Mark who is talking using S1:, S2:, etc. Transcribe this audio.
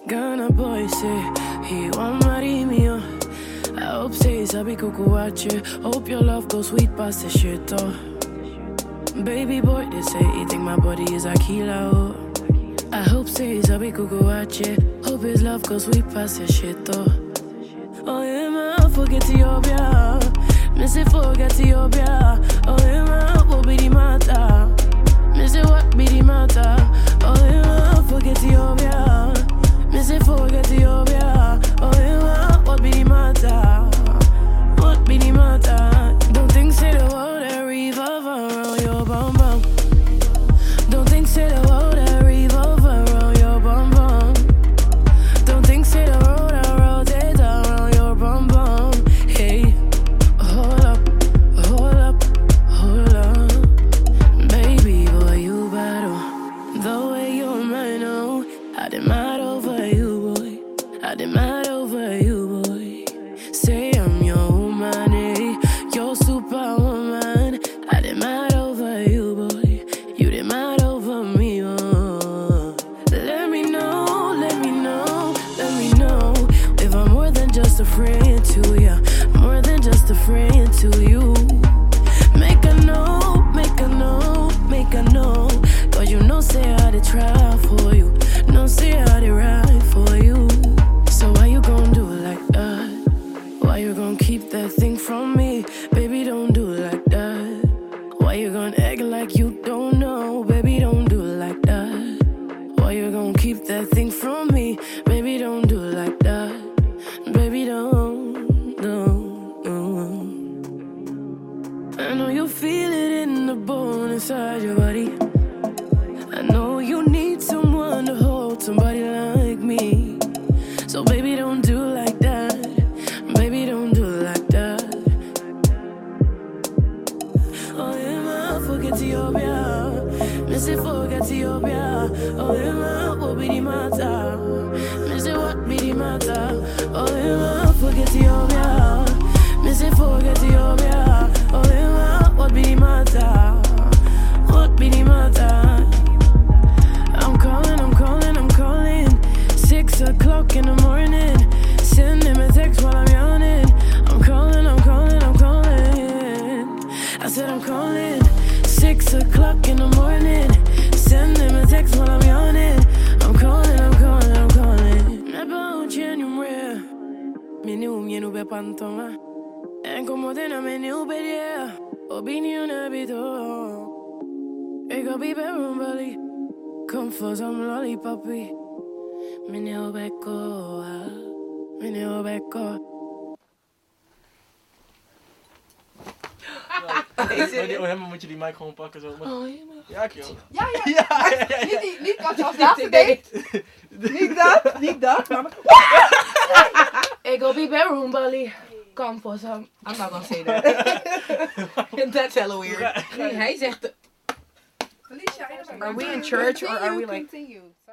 S1: Ghana boy say he want marry me. I hope say sabi kukuache. Hope your love goes sweet past the shit oh. Baby boy they say he think my body is a killer oh. I hope say sabi kukuache. Hope his love goes sweet past the shit oh. Oh yeah man, forget Ethiopia. Me say forget Ethiopia. Oh yeah man, what be the matter? Me say what be the matter? Oh yeah man, forget Ethiopia. Me say forget Ethiopia. Oh yeah man, what be the matter? What be the matter? Don't think say the world that revolve around your bum bum. Don't think say the world that revolve around your bum bum. Don't think say the world that rotate around your bum bum. Hey, hold up, hold up, hold up. Baby boy, you better. The way you're mine, oh, I demand over you, boy. I demand over you, boy. Say I'm your woman, eh? Your superwoman. I demand over you, boy. You demand over me, oh. Let me know, let me know, let me know if I'm more than just a friend to you. More than just a friend to you. Make a note, make a note, make a note. Cause you know say I did try for you. No say I did ride for you. So why you gon' do it like that? Why you gon' keep that thing from me? Baby, don't do it like that. Why you gon' act like you don't know? Baby, don't do it like that. Why you gon' keep that thing from me? Baby, don't do it like that. Baby, don't. I know you feel it in the bone inside your body. I know you need someone to hold, somebody like me. So baby, don't do it like that. Baby, don't do it like that. Oh yeah, man, forget Ethiopia. Me say forget Ethiopia. Oh yeah, man, what be the matter? Me say what be the matter? Oh yeah, man, forget Ethiopia. Me say forget Ethiopia. Oh yeah, man, what be the matter? What be the matter? I'm calling, I'm calling, I'm calling. 6 o'clock in the morning. Send him a text while I'm yawning. I'm calling, I'm calling, I'm calling. I said I'm calling. 6 o'clock in the morning. Send him a text while I'm yawning. I'm calling, I'm calling, I'm calling. Me bon chenu mre. Me ni umyenu be pantoma. Enkomo dena me ni ubedia. Obini unabito. Ego be rumbali. Come for some lollipoppy. Me ni ubeko. Me ni ubeko.
S2: Helemaal moet je die mic gewoon pakken zo.
S1: Oh,
S2: ja, Kjell.
S3: Ja. Niet wat je als laatste deed. Niet dat. Maar...
S1: Ego be rumbali. Come for some.
S3: I'm not gonna say that. That's hella weird.
S1: Nee, hij zegt...
S3: Are we in church or are we like...